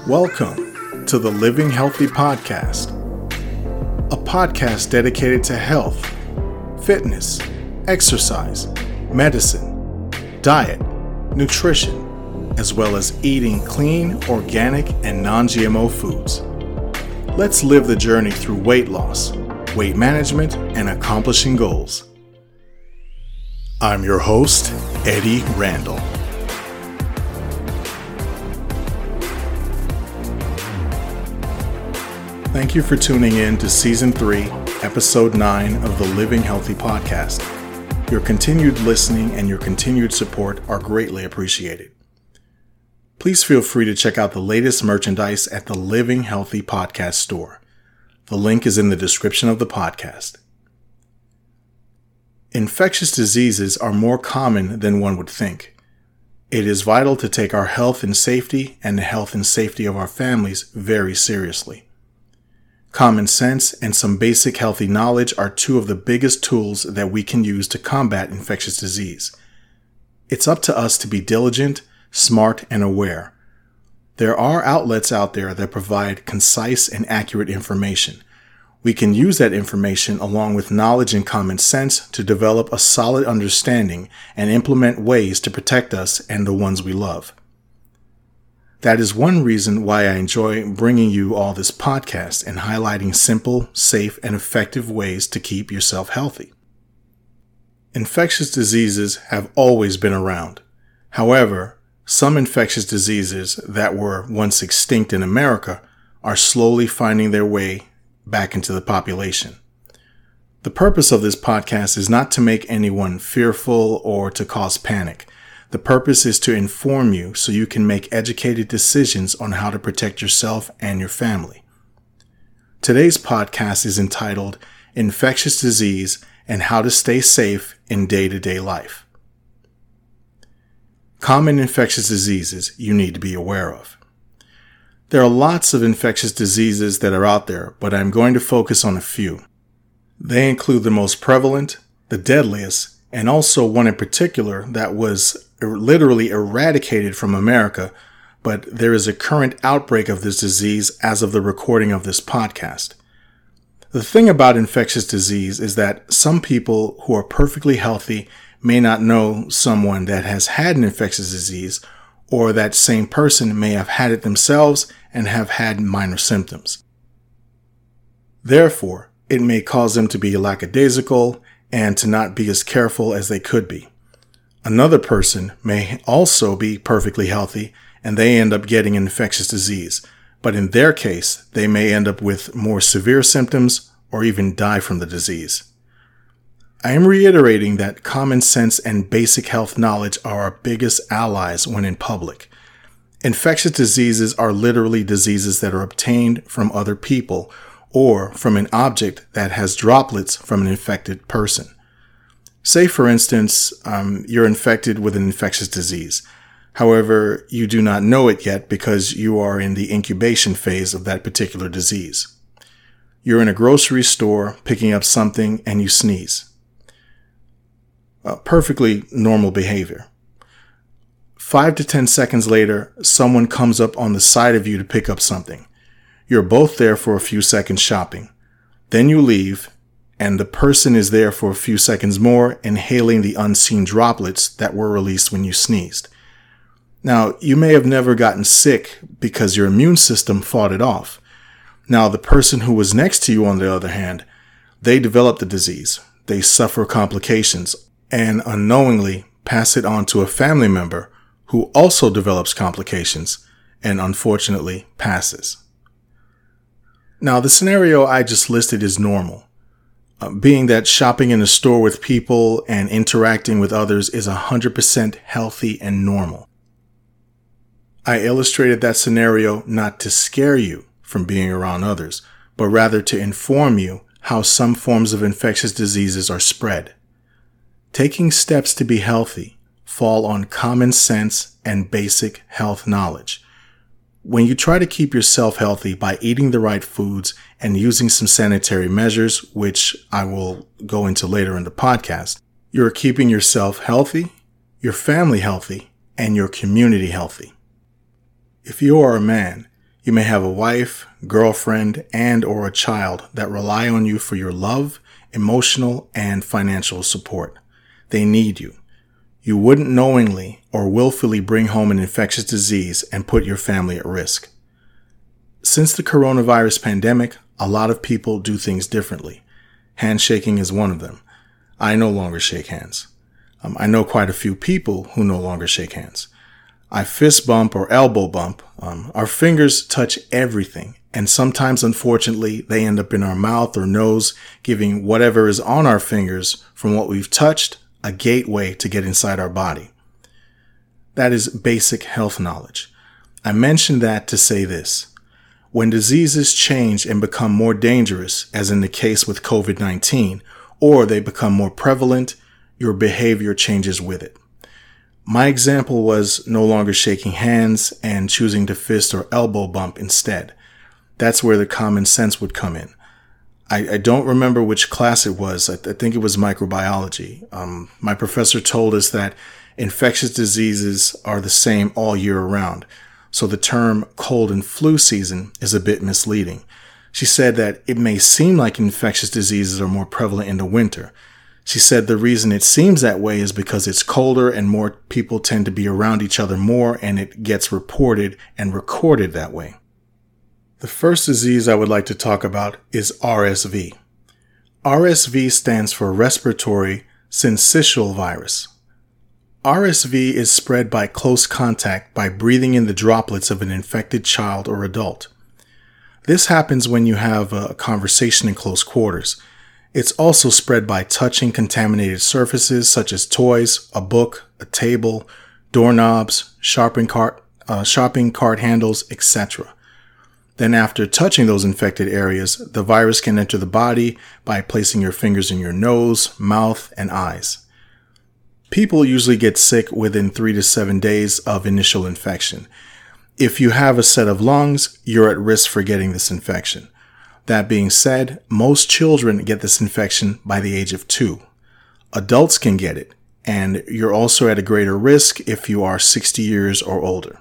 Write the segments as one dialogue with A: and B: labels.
A: Welcome to the Living Healthy Podcast, a podcast dedicated to health, fitness, exercise, medicine, diet, nutrition, as well as eating clean, organic, and non-GMO foods. Let's live the journey through weight loss, weight management, and accomplishing goals. I'm your host, Eddie Randall. Thank you for tuning in to Season 3, Episode 9 of the Living Healthy Podcast. Your continued listening and your continued support are greatly appreciated. Please feel free to check out the latest merchandise at the Living Healthy Podcast store. The link is in the description of the podcast. Infectious diseases are more common than one would think. It is vital to take our health and safety and the health and safety of our families very seriously. Common sense and some basic healthy knowledge are two of the biggest tools that we can use to combat infectious disease. It's up to us to be diligent, smart, and aware. There are outlets out there that provide concise and accurate information. We can use that information along with knowledge and common sense to develop a solid understanding and implement ways to protect us and the ones we love. That is one reason why I enjoy bringing you all this podcast and highlighting simple, safe, and effective ways to keep yourself healthy. Infectious diseases have always been around. However, some infectious diseases that were once extinct in America are slowly finding their way back into the population. The purpose of this podcast is not to make anyone fearful or to cause panic. The purpose is to inform you so you can make educated decisions on how to protect yourself and your family. Today's podcast is entitled Infectious Disease and How to Stay Safe in Day-to-Day Life. Common infectious diseases you need to be aware of. There are lots of infectious diseases that are out there, but I'm going to focus on a few. They include the most prevalent, the deadliest, and also one in particular that was literally eradicated from America, but there is a current outbreak of this disease as of the recording of this podcast. The thing about infectious disease is that some people who are perfectly healthy may not know someone that has had an infectious disease, or that same person may have had it themselves and have had minor symptoms. Therefore, it may cause them to be lackadaisical and to not be as careful as they could be. Another person may also be perfectly healthy and they end up getting an infectious disease, but in their case, they may end up with more severe symptoms or even die from the disease. I am reiterating that common sense and basic health knowledge are our biggest allies when in public. Infectious diseases are literally diseases that are obtained from other people or from an object that has droplets from an infected person. Say, for instance, you're infected with an infectious disease. However, you do not know it yet because you are in the incubation phase of that particular disease. You're in a grocery store picking up something and you sneeze. Perfectly normal behavior. 5 to 10 seconds later, someone comes up on the side of you to pick up something. You're both there for a few seconds shopping. Then you leave, and the person is there for a few seconds more, inhaling the unseen droplets that were released when you sneezed. Now, you may have never gotten sick because your immune system fought it off. Now, the person who was next to you, on the other hand, they develop the disease. They suffer complications and unknowingly pass it on to a family member who also develops complications and unfortunately passes. Now, the scenario I just listed is normal, being that shopping in a store with people and interacting with others is 100% healthy and normal. I illustrated that scenario not to scare you from being around others, but rather to inform you how some forms of infectious diseases are spread. Taking steps to be healthy fall on common sense and basic health knowledge. When you try to keep yourself healthy by eating the right foods and using some sanitary measures, which I will go into later in the podcast, you're keeping yourself healthy, your family healthy, and your community healthy. If you are a man, You may have a wife, girlfriend, and or a child that rely on you for your love, emotional, and financial support. They need you. You wouldn't knowingly or willfully bring home an infectious disease and put your family at risk. Since the coronavirus pandemic, a lot of people do things differently. Handshaking is one of them. I no longer shake hands. I know quite a few people who no longer shake hands. I fist bump or elbow bump. Our fingers touch everything, and sometimes, unfortunately, they end up in our mouth or nose, giving whatever is on our fingers from what we've touched a gateway to get inside our body. That is basic health knowledge. I mention that to say this. When diseases change and become more dangerous, as in the case with COVID-19, or they become more prevalent, your behavior changes with it. My example was no longer shaking hands and choosing to fist or elbow bump instead. That's where the common sense would come in. I don't remember which class it was. I think it was microbiology. My professor told us that infectious diseases are the same all year around. So the term cold and flu season is a bit misleading. She said that it may seem like infectious diseases are more prevalent in the winter. She said the reason it seems that way is because it's colder and more people tend to be around each other more, and it gets reported and recorded that way. The first disease I would like to talk about is RSV. RSV stands for respiratory syncytial virus. RSV is spread by close contact by breathing in the droplets of an infected child or adult. This happens when you have a conversation in close quarters. It's also spread by touching contaminated surfaces such as toys, a book, a table, doorknobs, shopping cart handles, etc. Then after touching those infected areas, the virus can enter the body by placing your fingers in your nose, mouth, and eyes. People usually get sick within 3 to 7 days of initial infection. If you have a set of lungs, you're at risk for getting this infection. That being said, most children get this infection by the age of 2. Adults can get it, and you're also at a greater risk if you are 60 years or older.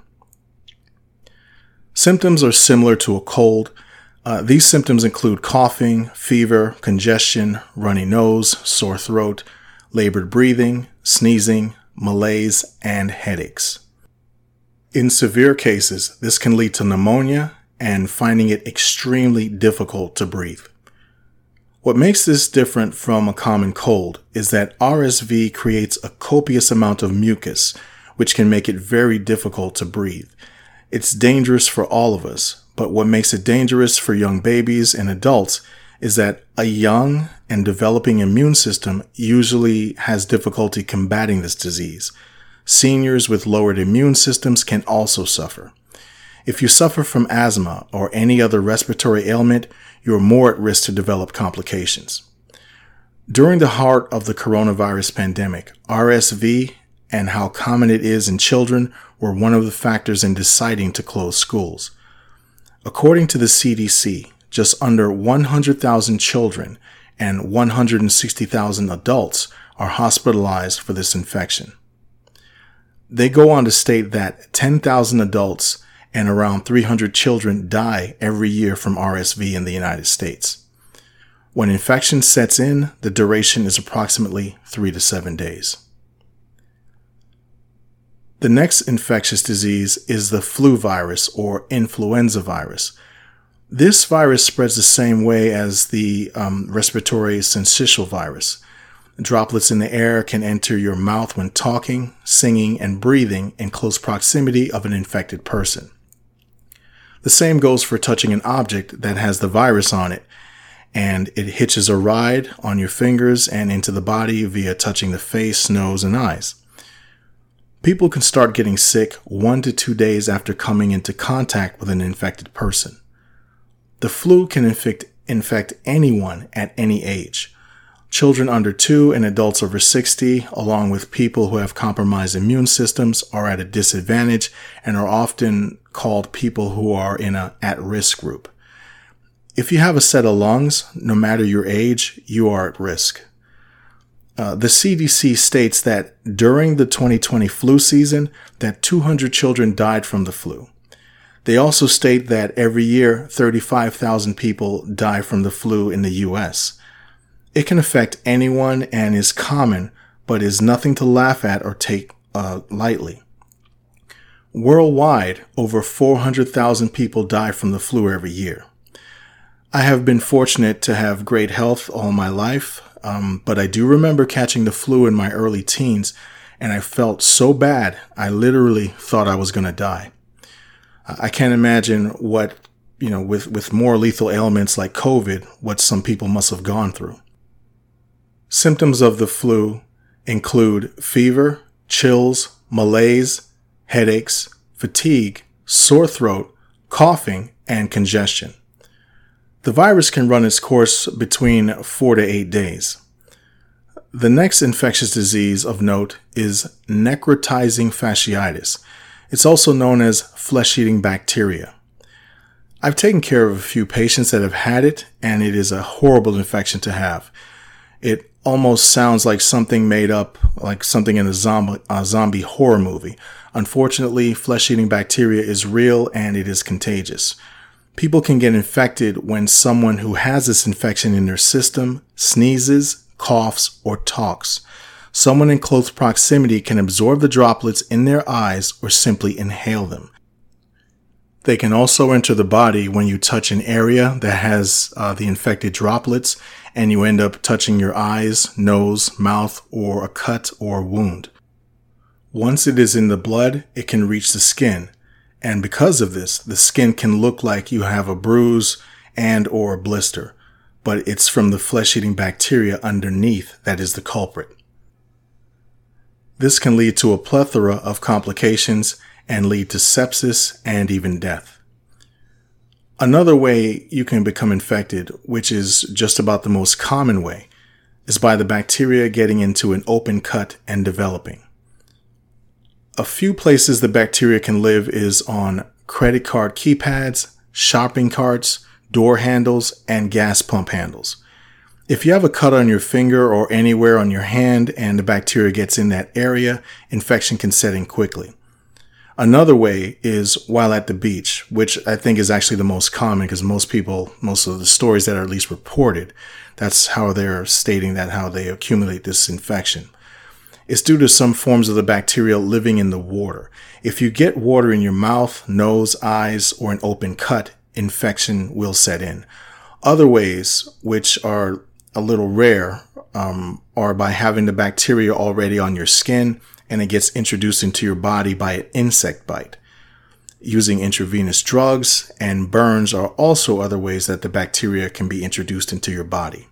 A: Symptoms are similar to a cold. These symptoms include coughing, fever, congestion, runny nose, sore throat, labored breathing, sneezing, malaise, and headaches. In severe cases, this can lead to pneumonia and finding it extremely difficult to breathe. What makes this different from a common cold is that RSV creates a copious amount of mucus, which can make it very difficult to breathe. It's dangerous for all of us, but what makes it dangerous for young babies and adults is that a young and developing immune system usually has difficulty combating this disease. Seniors with lowered immune systems can also suffer. If you suffer from asthma or any other respiratory ailment, you are more at risk to develop complications. During the heart of the coronavirus pandemic, RSV and how common it is in children were one of the factors in deciding to close schools. According to the CDC, just under 100,000 children and 160,000 adults are hospitalized for this infection. They go on to state that 10,000 adults and around 300 children die every year from RSV in the United States. When infection sets in, the duration is approximately 3 to 7 days. The next infectious disease is the flu virus or influenza virus. This virus spreads the same way as the respiratory syncytial virus. Droplets in the air can enter your mouth when talking, singing, and breathing in close proximity of an infected person. The same goes for touching an object that has the virus on it, and it hitches a ride on your fingers and into the body via touching the face, nose, and eyes. People can start getting sick 1 to 2 days after coming into contact with an infected person. The flu can infect anyone at any age. Children under 2 and adults over 60, along with people who have compromised immune systems, are at a disadvantage and are often called people who are in an at-risk group. If you have a set of lungs, no matter your age, you are at risk. The CDC states that during the 2020 flu season, that 200 children died from the flu. They also state that every year 35,000 people die from the flu in the U.S. It can affect anyone and is common, but is nothing to laugh at or take lightly. Worldwide, over 400,000 people die from the flu every year. I have been fortunate to have great health all my life, but I do remember catching the flu in my early teens, and I felt so bad, I literally thought I was going to die. I can't imagine what, with more lethal ailments like COVID, what some people must have gone through. Symptoms of the flu include fever, chills, malaise, headaches, fatigue, sore throat, coughing, and congestion. The virus can run its course between 4 to 8 days. The next infectious disease of note is necrotizing fasciitis. It's also known as flesh-eating bacteria. I've taken care of a few patients that have had it, and it is a horrible infection to have. It almost sounds like something made up, like something in a zombie horror movie. Unfortunately, flesh-eating bacteria is real and it is contagious. People can get infected when someone who has this infection in their system sneezes, coughs, or talks. Someone in close proximity can absorb the droplets in their eyes or simply inhale them. They can also enter the body when you touch an area that has the infected droplets and you end up touching your eyes, nose, mouth, or a cut or wound. Once it is in the blood, it can reach the skin. And because of this, the skin can look like you have a bruise and or a blister. But it's from the flesh-eating bacteria underneath that is the culprit. This can lead to a plethora of complications and lead to sepsis and even death. Another way you can become infected, which is just about the most common way, is by the bacteria getting into an open cut and developing. A few places the bacteria can live is on credit card keypads, shopping carts, door handles, and gas pump handles. If you have a cut on your finger or anywhere on your hand and the bacteria gets in that area, infection can set in quickly. Another way is while at the beach, which I think is actually the most common because most of the stories that are at least reported, that's how they're stating that how they accumulate this infection. It's due to some forms of the bacteria living in the water. If you get water in your mouth, nose, eyes, or an open cut, infection will set in. Other ways, which are a little rare, are by having the bacteria already on your skin and it gets introduced into your body by an insect bite. Using intravenous drugs and burns are also other ways that the bacteria can be introduced into your body.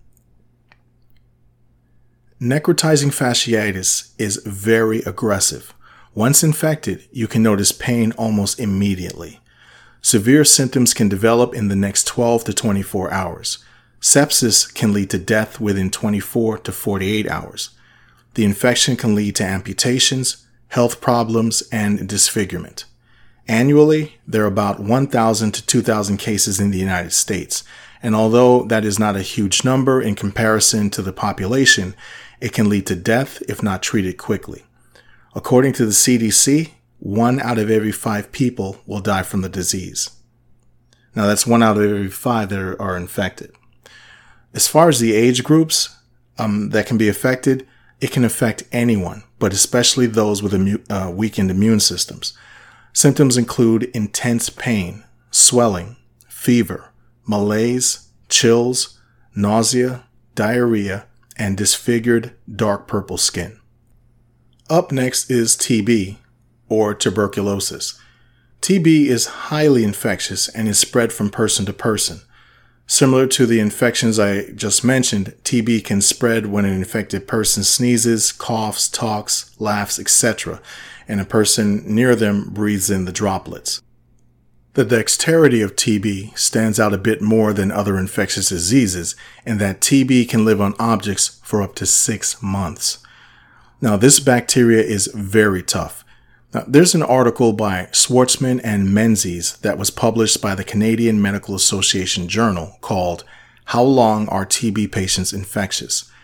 A: Necrotizing fasciitis is very aggressive. Once infected, you can notice pain almost immediately. Severe symptoms can develop in the next 12 to 24 hours. Sepsis can lead to death within 24 to 48 hours. The infection can lead to amputations, health problems, and disfigurement. Annually, there are about 1,000 to 2,000 cases in the United States, and although that is not a huge number in comparison to the population, it can lead to death if not treated quickly. According to the CDC, 1 out of every 5 people will die from the disease. Now that's 1 out of every 5 that are infected. As far as the age groups that can be affected, it can affect anyone, but especially those with weakened immune systems. Symptoms include intense pain, swelling, fever, malaise, chills, nausea, diarrhea, and disfigured dark purple skin. Up next is TB, or tuberculosis. TB is highly infectious and is spread from person to person. Similar to the infections I just mentioned, TB can spread when an infected person sneezes, coughs, talks, laughs, etc., and a person near them breathes in the droplets. The dexterity of TB stands out a bit more than other infectious diseases in that TB can live on objects for up to 6 months. Now, this bacteria is very tough. Now, there's an article by Schwartzman and Menzies that was published by the Canadian Medical Association Journal called How Long Are TB Patients Infectious?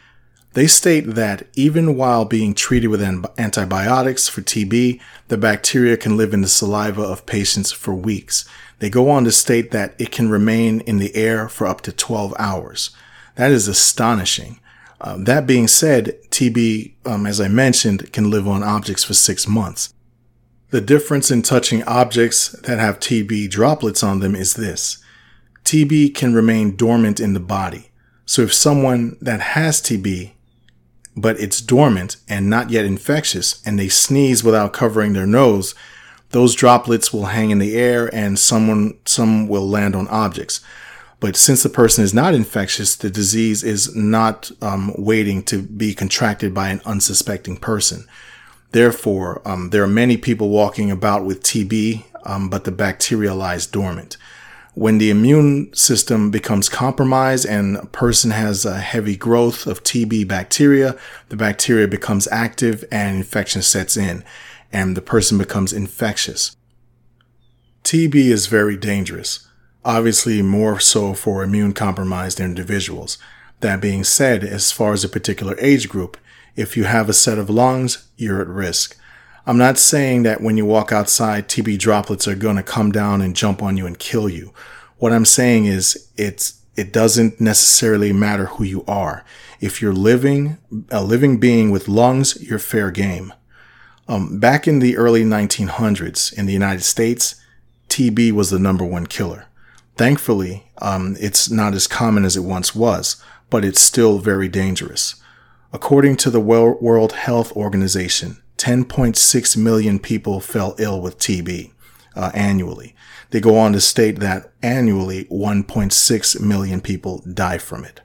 A: They state that even while being treated with antibiotics for TB, the bacteria can live in the saliva of patients for weeks. They go on to state that it can remain in the air for up to 12 hours. That is astonishing. That being said, TB, as I mentioned, can live on objects for 6 months. The difference in touching objects that have TB droplets on them is this. TB can remain dormant in the body. So if someone that has TB, but it's dormant and not yet infectious, and they sneeze without covering their nose, those droplets will hang in the air and some will land on objects. But since the person is not infectious, the disease is not waiting to be contracted by an unsuspecting person. Therefore, there are many people walking about with TB, but the bacteria lies dormant. When the immune system becomes compromised and a person has a heavy growth of TB bacteria, the bacteria becomes active and infection sets in, and the person becomes infectious. TB is very dangerous, obviously more so for immune-compromised individuals. That being said, as far as a particular age group, if you have a set of lungs, you're at risk. I'm not saying that when you walk outside, TB droplets are going to come down and jump on you and kill you. What I'm saying is it doesn't necessarily matter who you are. If you're a living being with lungs, you're fair game. Back in the early 1900s in the United States, TB was the number one killer. Thankfully, it's not as common as it once was, but it's still very dangerous. According to the World Health Organization, 10.6 million people fell ill with TB annually. They go on to state that annually 1.6 million people die from it.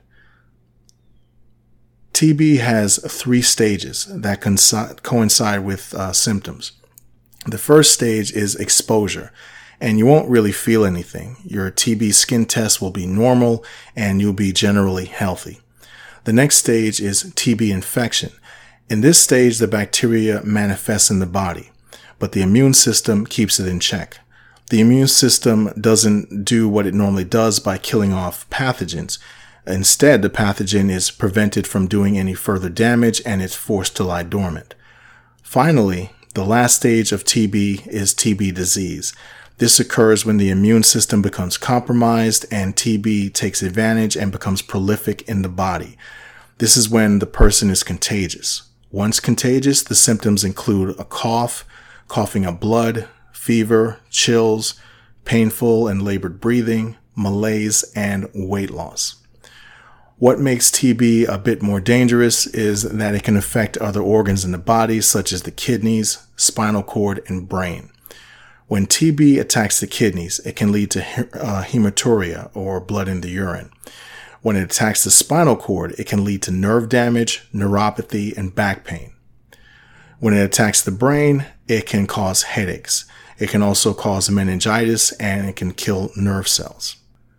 A: TB has 3 stages that coincide with symptoms. The first stage is exposure, and you won't really feel anything. Your TB skin test will be normal, and you'll be generally healthy. The next stage is TB infection. In this stage, the bacteria manifests in the body, but the immune system keeps it in check. The immune system doesn't do what it normally does by killing off pathogens. Instead, the pathogen is prevented from doing any further damage and it's forced to lie dormant. Finally, the last stage of TB is TB disease. This occurs when the immune system becomes compromised and TB takes advantage and becomes prolific in the body. This is when the person is contagious. Once contagious, the symptoms include a cough, coughing up blood, fever, chills, painful and labored breathing, malaise, and weight loss. What makes TB a bit more dangerous is that it can affect other organs in the body, such as the kidneys, spinal cord, and brain. When TB attacks the kidneys, it can lead to hematuria, or blood in the urine. When it attacks the spinal cord, it can lead to nerve damage, neuropathy, and back pain. When it attacks the brain, it can cause headaches. It can also cause meningitis, and it can kill nerve cells.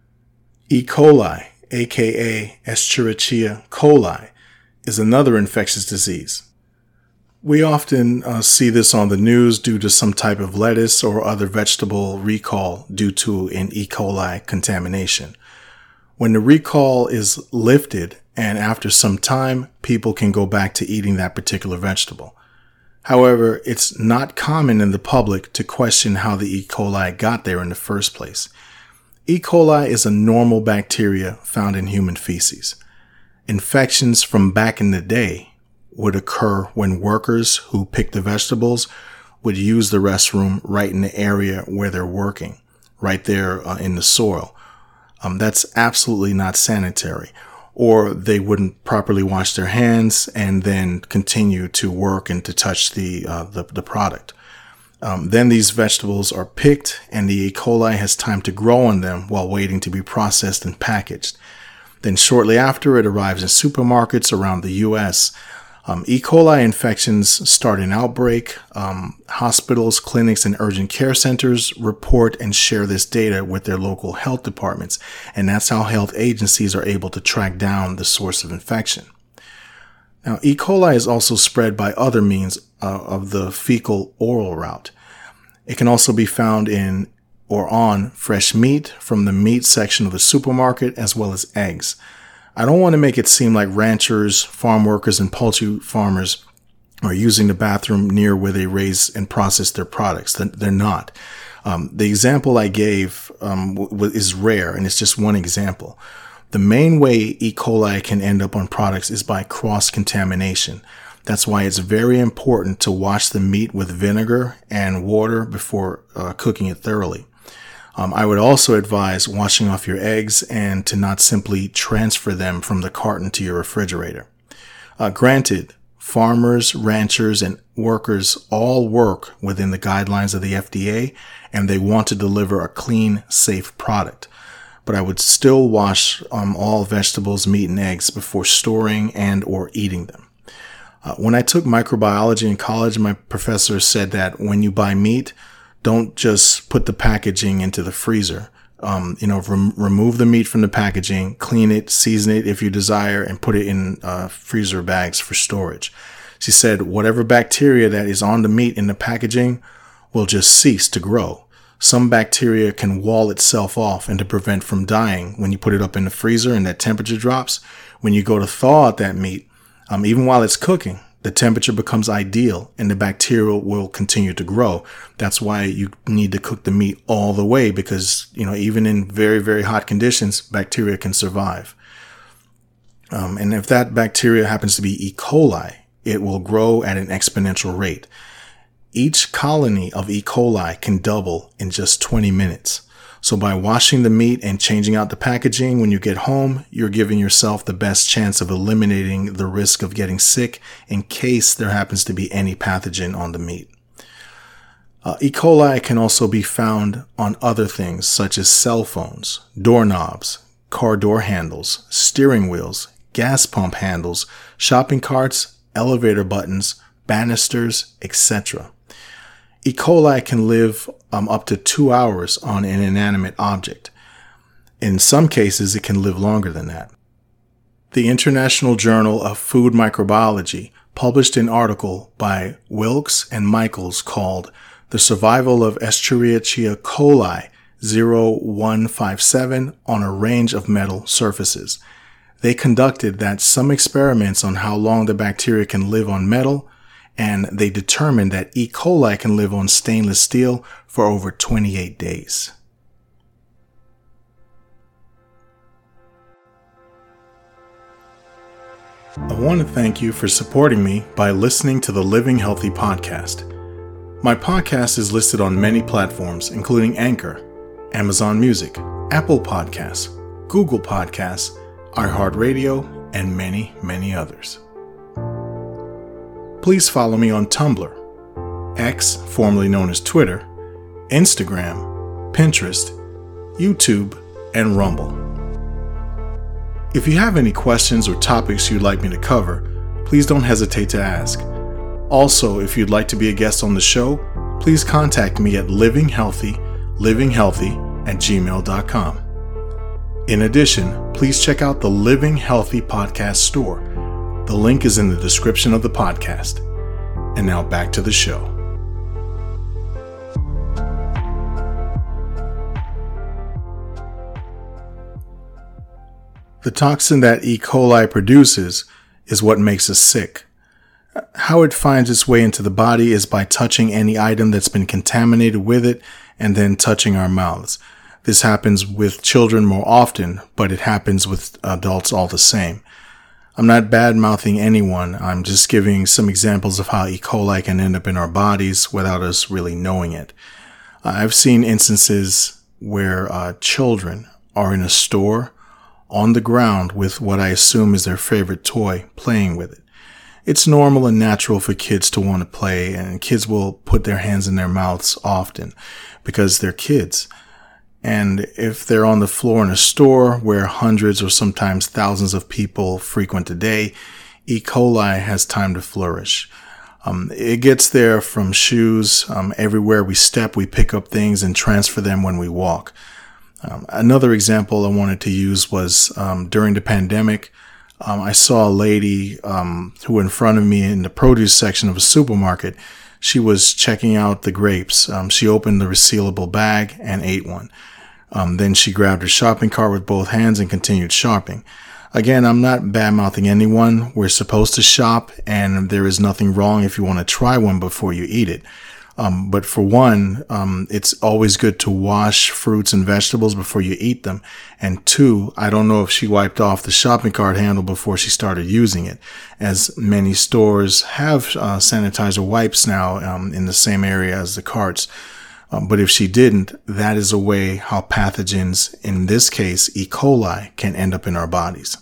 A: E. coli, aka Escherichia coli, is another infectious disease. We often see this on the news due to some type of lettuce or other vegetable recall due to an E. coli contamination. When the recall is lifted and after some time, people can go back to eating that particular vegetable. However, it's not common in the public to question how the E. coli got there in the first place. E. coli is a normal bacteria found in human feces. Infections from back in the day would occur when workers who pick the vegetables would use the restroom right in the area where they're working, right there in the soil. That's absolutely not sanitary. Or they wouldn't properly wash their hands and then continue to work and to touch the product. Then these vegetables are picked and the E. coli has time to grow on them while waiting to be processed and packaged. Then shortly after, it arrives in supermarkets around the U.S. E. coli infections start an outbreak. Hospitals, clinics, and urgent care centers report and share this data with their local health departments, and that's how health agencies are able to track down the source of infection. Now, E. coli is also spread by other means of the fecal-oral route. It can also be found in or on fresh meat from the meat section of the supermarket, as well as eggs. I don't want to make it seem like ranchers, farm workers, and poultry farmers are using the bathroom near where they raise and process their products. They're not. The example I gave is rare, and it's just one example. The main way E. coli can end up on products is by cross-contamination. That's why it's very important to wash the meat with vinegar and water before cooking it thoroughly. I would also advise washing off your eggs and to not simply transfer them from the carton to your refrigerator. Granted, farmers, ranchers, and workers all work within the guidelines of the FDA, and they want to deliver a clean, safe product. But I would still wash all vegetables, meat, and eggs before storing and or eating them. When I took microbiology in college, my professor said that when you buy meat, don't just put the packaging into the freezer. Remove the meat from the packaging, clean it, season it if you desire, and put it in freezer bags for storage. She said whatever bacteria that is on the meat in the packaging will just cease to grow. Some bacteria can wall itself off and to prevent from dying when you put it up in the freezer and that temperature drops. When you go to thaw out that meat, even while it's cooking, the temperature becomes ideal and the bacteria will continue to grow. That's why you need to cook the meat all the way because, even in very, very hot conditions, bacteria can survive. And if that bacteria happens to be E. coli, it will grow at an exponential rate. Each colony of E. coli can double in just 20 minutes. So by washing the meat and changing out the packaging when you get home, you're giving yourself the best chance of eliminating the risk of getting sick in case there happens to be any pathogen on the meat. E. coli can also be found on other things such as cell phones, doorknobs, car door handles, steering wheels, gas pump handles, shopping carts, elevator buttons, banisters, etc. E. coli can live up to 2 hours on an inanimate object. In some cases, it can live longer than that. The International Journal of Food Microbiology published an article by Wilkes and Michaels called The Survival of Escherichia coli 0157 on a Range of Metal Surfaces. They conducted some experiments on how long the bacteria can live on metal, and they determined that E. coli can live on stainless steel for over 28 days. I want to thank you for supporting me by listening to the Living Healthy podcast. My podcast is listed on many platforms, including Anchor, Amazon Music, Apple Podcasts, Google Podcasts, iHeartRadio, and many, many others. Please follow me on Tumblr, X, formerly known as Twitter, Instagram, Pinterest, YouTube, and Rumble. If you have any questions or topics you'd like me to cover, please don't hesitate to ask. Also, if you'd like to be a guest on the show, please contact me at livinghealthy@gmail.com. In addition, please check out the Living Healthy podcast store. The link is in the description of the podcast. And now back to the show. The toxin that E. coli produces is what makes us sick. How it finds its way into the body is by touching any item that's been contaminated with it and then touching our mouths. This happens with children more often, but it happens with adults all the same. I'm not bad-mouthing anyone. I'm just giving some examples of how E. coli can end up in our bodies without us really knowing it. I've seen instances where children are in a store on the ground with what I assume is their favorite toy, playing with it. It's normal and natural for kids to want to play, and kids will put their hands in their mouths often because they're kids. And if they're on the floor in a store where hundreds or sometimes thousands of people frequent a day, E. coli has time to flourish. It gets there from shoes. Everywhere we step, we pick up things and transfer them when we walk. Another example I wanted to use was during the pandemic, I saw a lady who in front of me in the produce section of a supermarket. She was checking out the grapes. She opened the resealable bag and ate one. Then she grabbed her shopping cart with both hands and continued shopping. Again, I'm not bad-mouthing anyone. We're supposed to shop, and there is nothing wrong if you want to try one before you eat it. But for one, it's always good to wash fruits and vegetables before you eat them. And two, I don't know if she wiped off the shopping cart handle before she started using it, as many stores have sanitizer wipes now in the same area as the carts. But if she didn't, that is a way how pathogens, in this case E. coli, can end up in our bodies.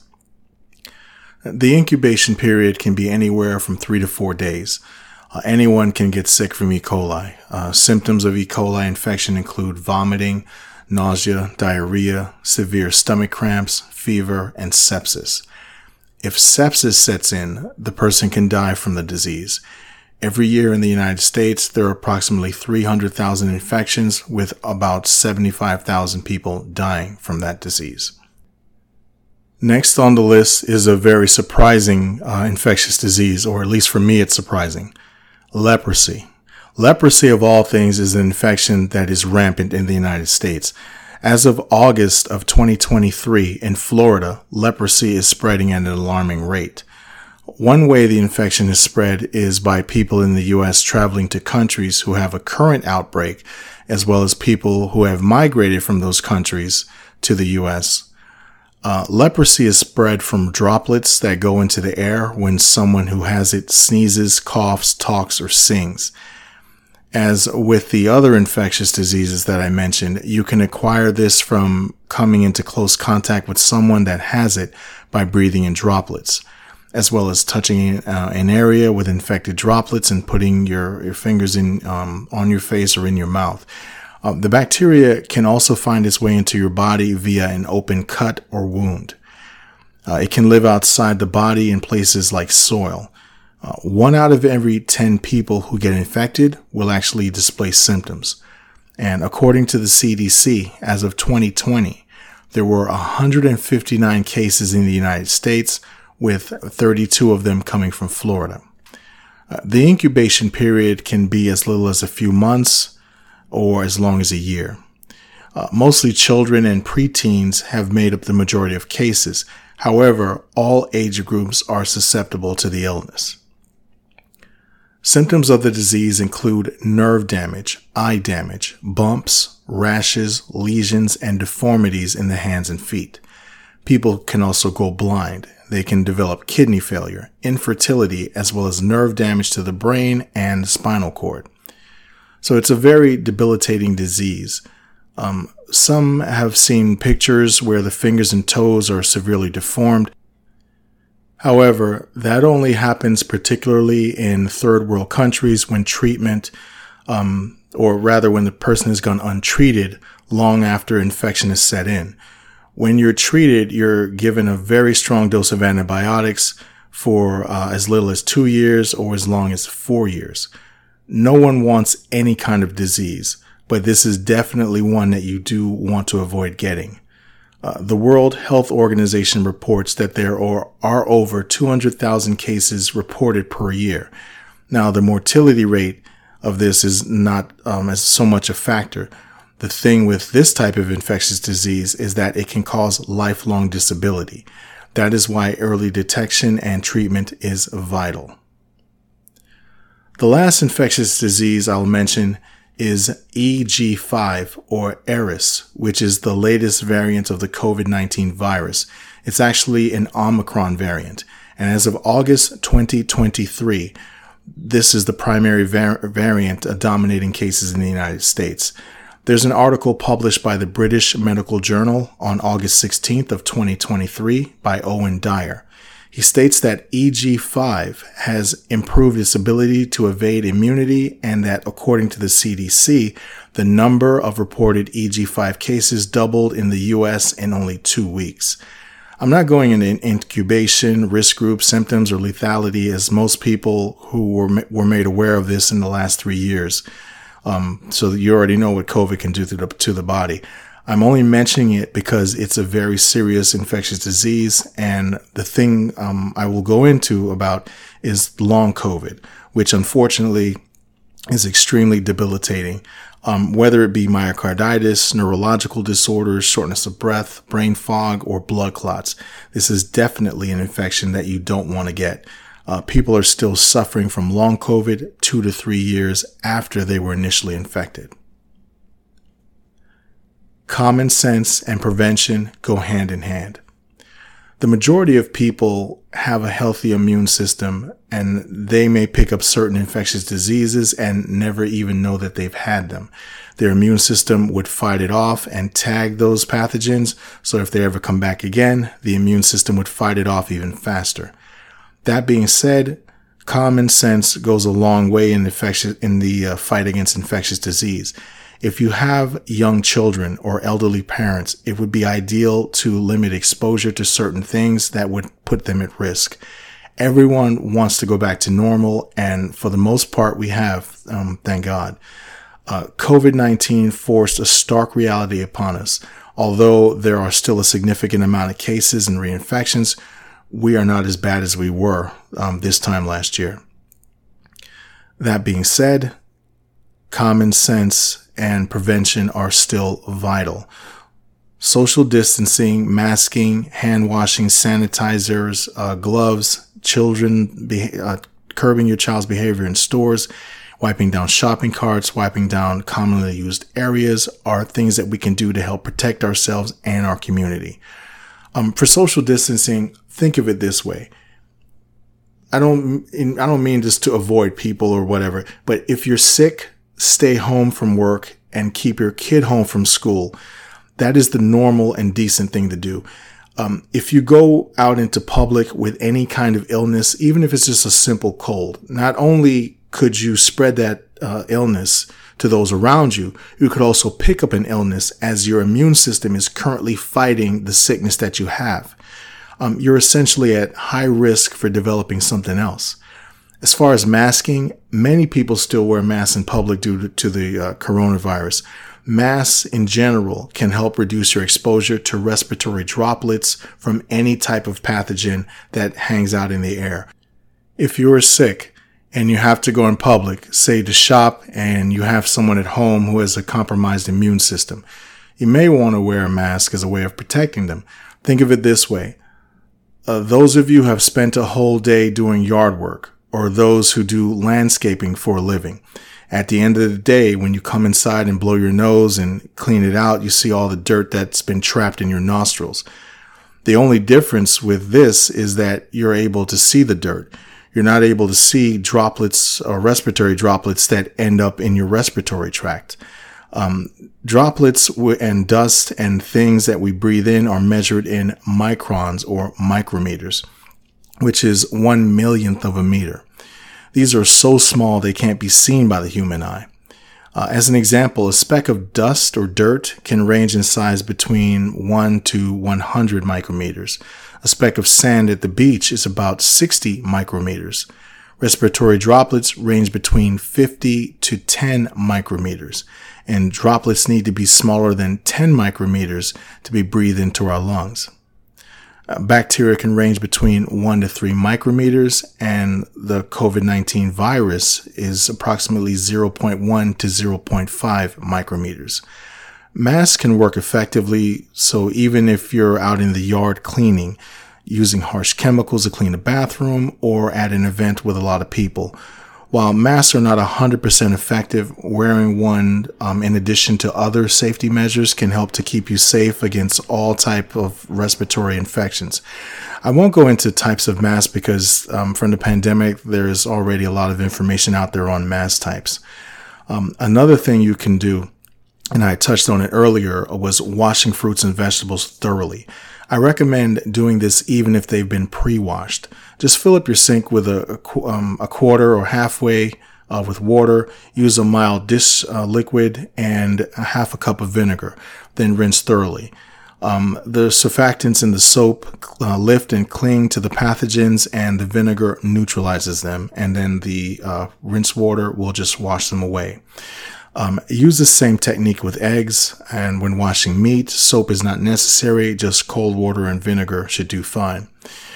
A: The incubation period can be anywhere from 3 to 4 days. Anyone can get sick from E. coli. Symptoms of E. coli infection include vomiting, nausea, diarrhea, severe stomach cramps, fever, and sepsis. If sepsis sets in, the person can die from the disease. Every year in the United States, there are approximately 300,000 infections, with about 75,000 people dying from that disease. Next on the list is a very surprising infectious disease, or at least for me it's surprising. Leprosy. Leprosy, of all things, is an infection that is rampant in the United States. As of August of 2023, in Florida, leprosy is spreading at an alarming rate. One way the infection is spread is by people in the U.S. traveling to countries who have a current outbreak, as well as people who have migrated from those countries to the U.S. Leprosy is spread from droplets that go into the air when someone who has it sneezes, coughs, talks, or sings. As with the other infectious diseases that I mentioned, you can acquire this from coming into close contact with someone that has it by breathing in droplets, as well as touching an area with infected droplets and putting your fingers in on your face or in your mouth. The bacteria can also find its way into your body via an open cut or wound. It can live outside the body in places like soil. 1 out of every 10 people who get infected will actually display symptoms. And according to the CDC, as of 2020, there were 159 cases in the United States, with 32 of them coming from Florida. The incubation period can be as little as a few months, or as long as a year. Mostly children and preteens have made up the majority of cases. However, all age groups are susceptible to the illness. Symptoms of the disease include nerve damage, eye damage, bumps, rashes, lesions, and deformities in the hands and feet. People can also go blind. They can develop kidney failure, infertility, as well as nerve damage to the brain and spinal cord. So it's a very debilitating disease. Some have seen pictures where the fingers and toes are severely deformed. However, that only happens particularly in third world countries when treatment, or rather when the person has gone untreated long after infection is set in. When you're treated, you're given a very strong dose of antibiotics for as little as 2 years or as long as 4 years. No one wants any kind of disease, but this is definitely one that you do want to avoid getting. The World Health Organization reports that there are over 200,000 cases reported per year. Now, the mortality rate of this is not as so much a factor. The thing with this type of infectious disease is that it can cause lifelong disability. That is why early detection and treatment is vital. The last infectious disease I'll mention is EG5 or Eris, which is the latest variant of the COVID-19 virus. It's actually an Omicron variant. And as of August 2023, this is the primary variant dominating cases in the United States. There's an article published by the British Medical Journal on August 16th of 2023 by Owen Dyer. He states that EG5 has improved its ability to evade immunity and that, according to the CDC, the number of reported EG5 cases doubled in the U.S. in only 2 weeks. I'm not going into incubation, risk group, symptoms, or lethality, as most people who were made aware of this in the last 3 years. So you already know what COVID can do to the body. I'm only mentioning it because it's a very serious infectious disease, and the thing I will go into about is long COVID, which unfortunately is extremely debilitating. whether it be myocarditis, neurological disorders, shortness of breath, brain fog, or blood clots. This is definitely an infection that you don't want to get. People are still suffering from long COVID 2 to 3 years after they were initially infected. Common sense and prevention go hand in hand. The majority of people have a healthy immune system, and they may pick up certain infectious diseases and never even know that they've had them. Their immune system would fight it off and tag those pathogens, so if they ever come back again, the immune system would fight it off even faster. That being said, common sense goes a long way in the fight against infectious disease. If you have young children or elderly parents, it would be ideal to limit exposure to certain things that would put them at risk. Everyone wants to go back to normal, and for the most part, we have, thank God. COVID-19 forced a stark reality upon us. Although there are still a significant amount of cases and reinfections, we are not as bad as we were this time last year. That being said, common sense and prevention are still vital. Social distancing, masking, hand washing, sanitizers, gloves, curbing your child's behavior in stores, wiping down shopping carts, wiping down commonly used areas are things that we can do to help protect ourselves and our community. For social distancing, think of it this way. I don't mean just to avoid people or whatever, but if you're sick, stay home from work and keep your kid home from school. That is the normal and decent thing to do. If you go out into public with any kind of illness, even if it's just a simple cold, not only could you spread that illness to those around you, you could also pick up an illness as your immune system is currently fighting the sickness that you have. You're essentially at high risk for developing something else. As far as masking, many people still wear masks in public due to the coronavirus. Masks in general can help reduce your exposure to respiratory droplets from any type of pathogen that hangs out in the air. If you are sick and you have to go in public, say to shop, and you have someone at home who has a compromised immune system, you may want to wear a mask as a way of protecting them. Think of it this way. Those of you who have spent a whole day doing yard work, or those who do landscaping for a living. At the end of the day, when you come inside and blow your nose and clean it out, you see all the dirt that's been trapped in your nostrils. The only difference with this is that you're able to see the dirt. You're not able to see droplets or respiratory droplets that end up in your respiratory tract. Droplets and dust and things that we breathe in are measured in microns or micrometers, which is 1/1,000,000th of a meter. These are so small they can't be seen by the human eye. As an example, a speck of dust or dirt can range in size between 1 to 100 micrometers. A speck of sand at the beach is about 60 micrometers. Respiratory droplets range between 50 to 10 micrometers, and droplets need to be smaller than 10 micrometers to be breathed into our lungs. Bacteria can range between 1 to 3 micrometers, and the COVID-19 virus is approximately 0.1 to 0.5 micrometers. Masks can work effectively, so even if you're out in the yard cleaning, using harsh chemicals to clean a bathroom, or at an event with a lot of people, while masks are not 100% effective, wearing one in addition to other safety measures can help to keep you safe against all type of respiratory infections. I won't go into types of masks because from the pandemic, there's already a lot of information out there on mask types. Another thing you can do, and I touched on it earlier, was washing fruits and vegetables thoroughly. I recommend doing this even if they've been pre-washed. Just fill up your sink with a quarter or halfway with water. Use a mild dish liquid and a half a cup of vinegar. Then rinse thoroughly. The surfactants in the soap lift and cling to the pathogens, and the vinegar neutralizes them. And then the rinse water will just wash them away. Use the same technique with eggs, and when washing meat, soap is not necessary. Just cold water and vinegar should do fine.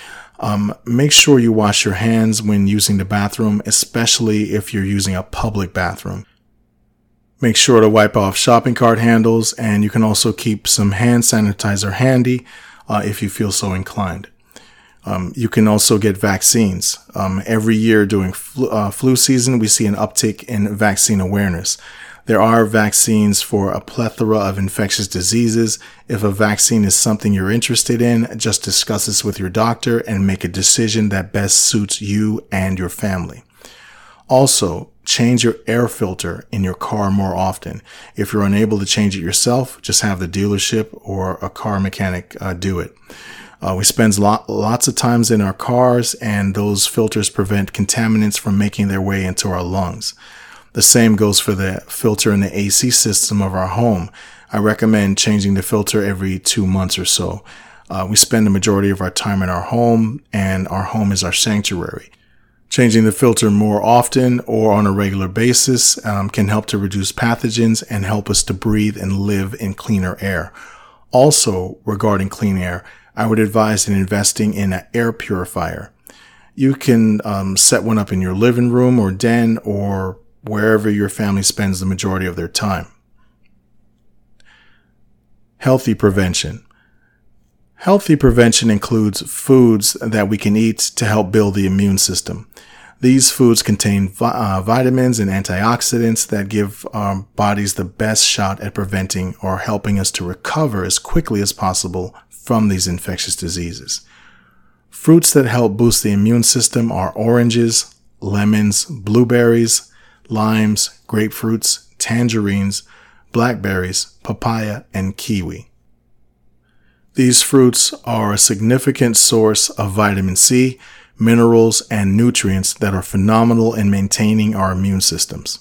A: Make sure you wash your hands when using the bathroom, especially if you're using a public bathroom. Make sure to wipe off shopping cart handles, and you can also keep some hand sanitizer handy if you feel so inclined. You can also get vaccines. Every year during flu season, we see an uptick in vaccine awareness. There are vaccines for a plethora of infectious diseases. If a vaccine is something you're interested in, just discuss this with your doctor and make a decision that best suits you and your family. Also, change your air filter in your car more often. If you're unable to change it yourself, just have the dealership or a car mechanic do it. We spend lots of times in our cars, and those filters prevent contaminants from making their way into our lungs. The same goes for the filter in the AC system of our home. I recommend changing the filter every 2 months or so. We spend the majority of our time in our home, and our home is our sanctuary. Changing the filter more often or on a regular basis can help to reduce pathogens and help us to breathe and live in cleaner air. Also, regarding clean air, I would advise in investing in an air purifier. You can set one up in your living room or den or wherever your family spends the majority of their time. Healthy prevention. Healthy prevention includes foods that we can eat to help build the immune system. These foods contain vitamins and antioxidants that give our bodies the best shot at preventing or helping us to recover as quickly as possible from these infectious diseases. Fruits that help boost the immune system are oranges, lemons, blueberries, limes, grapefruits, tangerines, blackberries, papaya, and kiwi. These fruits are a significant source of vitamin C, minerals, and nutrients that are phenomenal in maintaining our immune systems.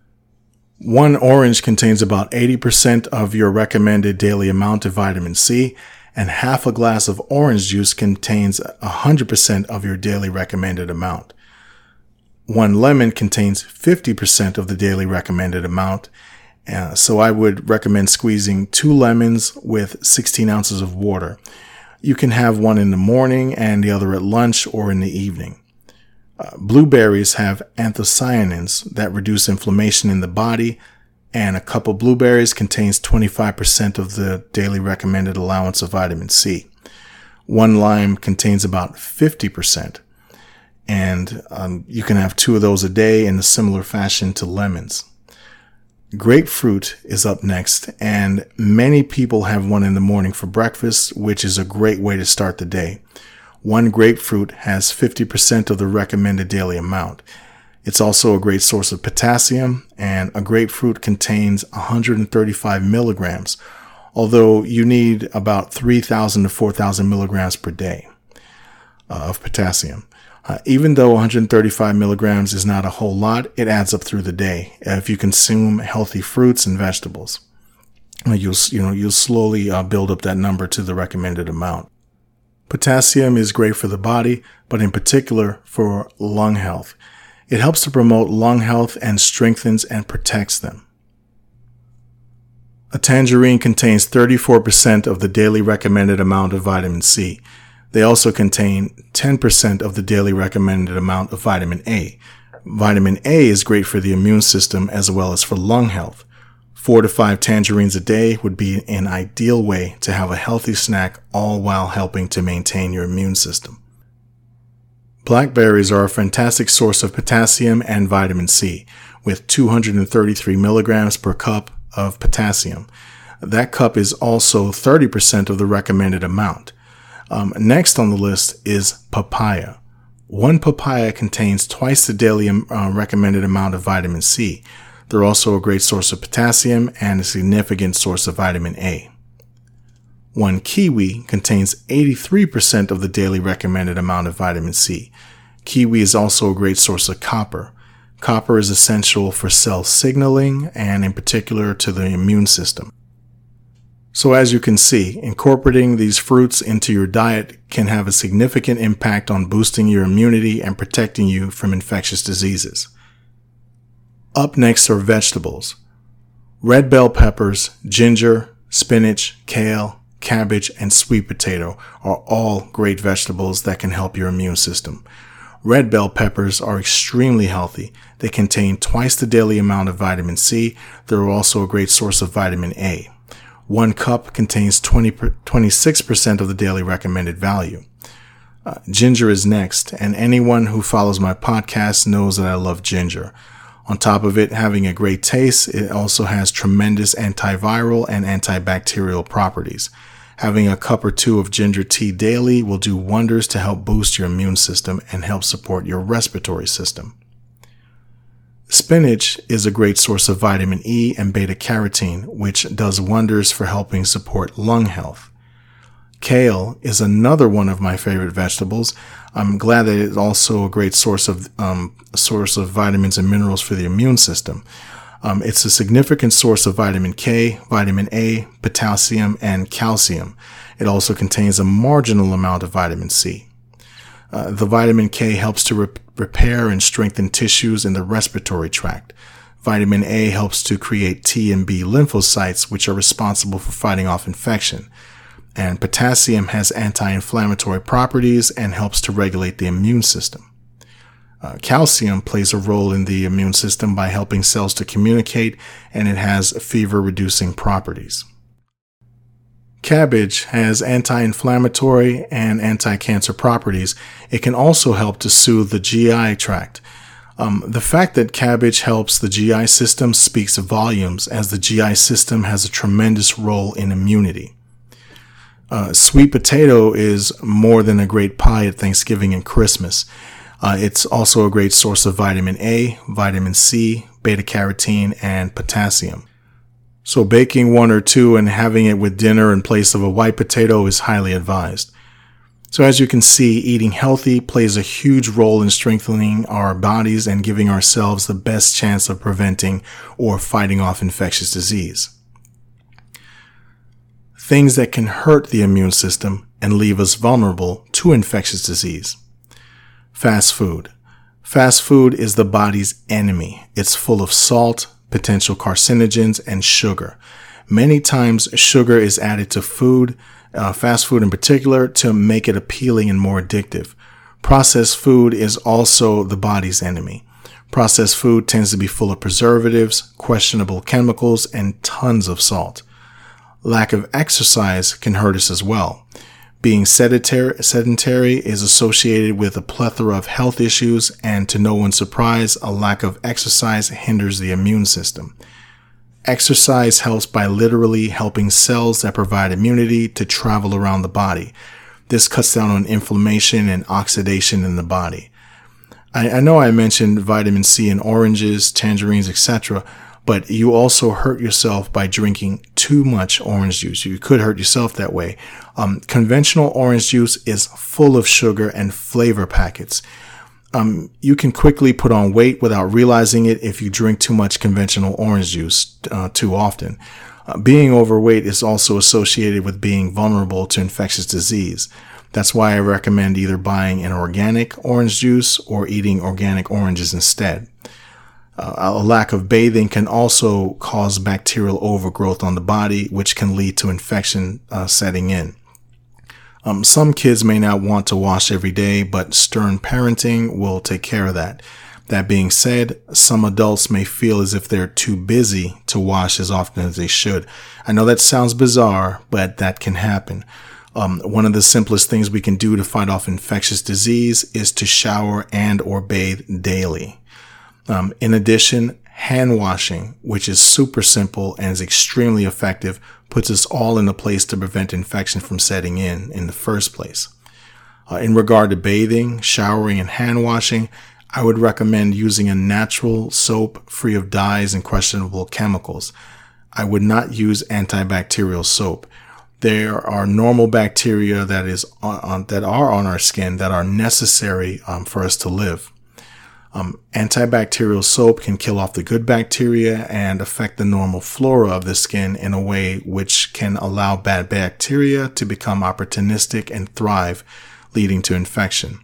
A: One orange contains about 80% of your recommended daily amount of vitamin C, and half a glass of orange juice contains 100% of your daily recommended amount. One lemon contains 50% of the daily recommended amount, so I would recommend squeezing 2 lemons with 16 ounces of water. You can have one in the morning and the other at lunch or in the evening. Blueberries have anthocyanins that reduce inflammation in the body, and a cup of blueberries contains 25% of the daily recommended allowance of vitamin C. One lime contains about 50%, and you can have 2 of those a day in a similar fashion to lemons. Grapefruit is up next, and many people have one in the morning for breakfast, which is a great way to start the day. One grapefruit has 50% of the recommended daily amount. It's also a great source of potassium, and a grapefruit contains 135 milligrams, although you need about 3,000 to 4,000 milligrams per day of potassium. Even though 135 milligrams is not a whole lot, it adds up through the day if you consume healthy fruits and vegetables. You'll slowly build up that number to the recommended amount. Potassium is great for the body, but in particular for lung health. It helps to promote lung health and strengthens and protects them. A tangerine contains 34% of the daily recommended amount of vitamin C. They also contain 10% of the daily recommended amount of vitamin A. Vitamin A is great for the immune system as well as for lung health. 4 to 5 tangerines a day would be an ideal way to have a healthy snack, all while helping to maintain your immune system. Blackberries are a fantastic source of potassium and vitamin C, with 233 milligrams per cup of potassium. That cup is also 30% of the recommended amount. Next on the list is papaya. One papaya contains twice the daily recommended amount of vitamin C. They're also a great source of potassium and a significant source of vitamin A. One kiwi contains 83% of the daily recommended amount of vitamin C. Kiwi is also a great source of copper. Copper is essential for cell signaling and in particular to the immune system. So as you can see, incorporating these fruits into your diet can have a significant impact on boosting your immunity and protecting you from infectious diseases. Up next are vegetables. Red bell peppers, ginger, spinach, kale, cabbage, and sweet potato are all great vegetables that can help your immune system. Red bell peppers are extremely healthy. They contain twice the daily amount of vitamin C. They're also a great source of vitamin A. 1 cup contains 26% of the daily recommended value. Ginger is next, and anyone who follows my podcast knows that I love ginger. On top of it having a great taste, it also has tremendous antiviral and antibacterial properties. Having a cup or two of ginger tea daily will do wonders to help boost your immune system and help support your respiratory system. Spinach is a great source of vitamin E and beta-carotene, which does wonders for helping support lung health. Kale is another one of my favorite vegetables. I'm glad that it's also a great source of vitamins and minerals for the immune system. It's a significant source of vitamin K, vitamin A, potassium, and calcium. It also contains a marginal amount of vitamin C. The vitamin K helps to repair and strengthen tissues in the respiratory tract. Vitamin A helps to create T and B lymphocytes, which are responsible for fighting off infection. And potassium has anti-inflammatory properties and helps to regulate the immune system. Calcium plays a role in the immune system by helping cells to communicate, and it has fever-reducing properties. Cabbage has anti-inflammatory and anti-cancer properties. It can also help to soothe the GI tract. The fact that cabbage helps the GI system speaks volumes, as the GI system has a tremendous role in immunity. Sweet potato is more than a great pie at Thanksgiving and Christmas. It's also a great source of vitamin A, vitamin C, beta-carotene, and potassium. So baking 1 or 2 and having it with dinner in place of a white potato is highly advised. So as you can see, eating healthy plays a huge role in strengthening our bodies and giving ourselves the best chance of preventing or fighting off infectious disease. Things that can hurt the immune system and leave us vulnerable to infectious disease. Fast food. Fast food is the body's enemy. It's full of salt, potential carcinogens, and sugar. Many times sugar is added to food, fast food in particular, to make it appealing and more addictive. Processed food is also the body's enemy. Processed food tends to be full of preservatives, questionable chemicals, and tons of salt. Lack of exercise can hurt us as well. Being sedentary is associated with a plethora of health issues, and to no one's surprise, a lack of exercise hinders the immune system. Exercise helps by literally helping cells that provide immunity to travel around the body. This cuts down on inflammation and oxidation in the body. I know I mentioned vitamin C in oranges, tangerines, etc., but you also hurt yourself by drinking too much orange juice. You could hurt yourself that way. Conventional orange juice is full of sugar and flavor packets. You can quickly put on weight without realizing it if you drink too much conventional orange juice too often. Being overweight is also associated with being vulnerable to infectious disease. That's why I recommend either buying an organic orange juice or eating organic oranges instead. A lack of bathing can also cause bacterial overgrowth on the body, which can lead to infection setting in. Some kids may not want to wash every day, but stern parenting will take care of that. That being said, some adults may feel as if they're too busy to wash as often as they should. I know that sounds bizarre, but that can happen. One of the simplest things we can do to fight off infectious disease is to shower and or bathe daily. In addition, hand washing, which is super simple and is extremely effective, puts us all in a place to prevent infection from setting in the first place. In regard to bathing, showering, and hand washing, I would recommend using a natural soap free of dyes and questionable chemicals. I would not use antibacterial soap. There are normal bacteria that are on our skin that are necessary for us to live. Antibacterial soap can kill off the good bacteria and affect the normal flora of the skin in a way which can allow bad bacteria to become opportunistic and thrive, leading to infection.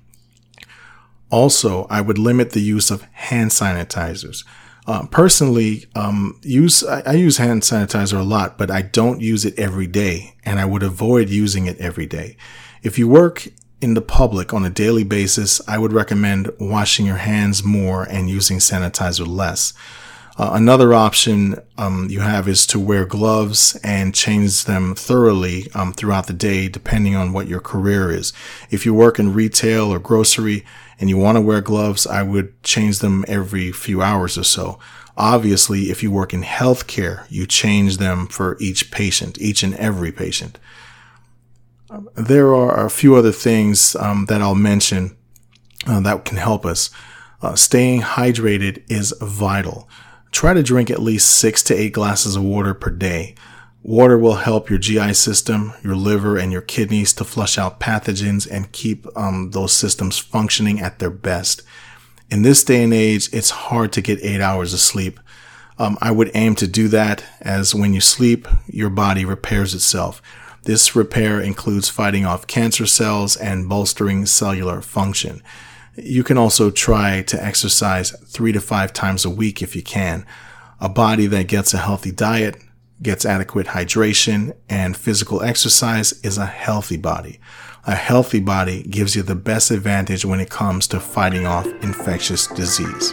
A: Also, I would limit the use of hand sanitizers. Personally, I use hand sanitizer a lot, but I don't use it every day, and I would avoid using it every day. If you work in the public on a daily basis, I would recommend washing your hands more and using sanitizer less. Another option you have is to wear gloves and change them thoroughly throughout the day, depending on what your career is. If you work in retail or grocery and you want to wear gloves, I would change them every few hours or so. Obviously, if you work in healthcare, you change them for each patient, each and every patient. There are a few other things that I'll mention that can help us. Staying hydrated is vital. Try to drink at least 6 to 8 glasses of water per day. Water will help your GI system, your liver, and your kidneys to flush out pathogens and keep those systems functioning at their best. In this day and age, it's hard to get 8 hours of sleep. I would aim to do that, as when you sleep, your body repairs itself. This repair includes fighting off cancer cells and bolstering cellular function. You can also try to exercise 3 to 5 times a week if you can. A body that gets a healthy diet, gets adequate hydration, and physical exercise is a healthy body. A healthy body gives you the best advantage when it comes to fighting off infectious disease.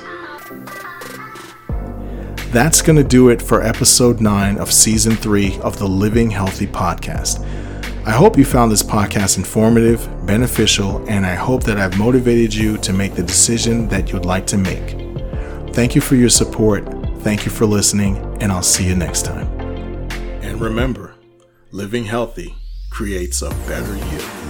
A: That's going to do it for episode 9 of season 3 of the Living Healthy podcast. I hope you found this podcast informative, beneficial, and I hope that I've motivated you to make the decision that you'd like to make. Thank you for your support. Thank you for listening, and I'll see you next time. And remember, living healthy creates a better you.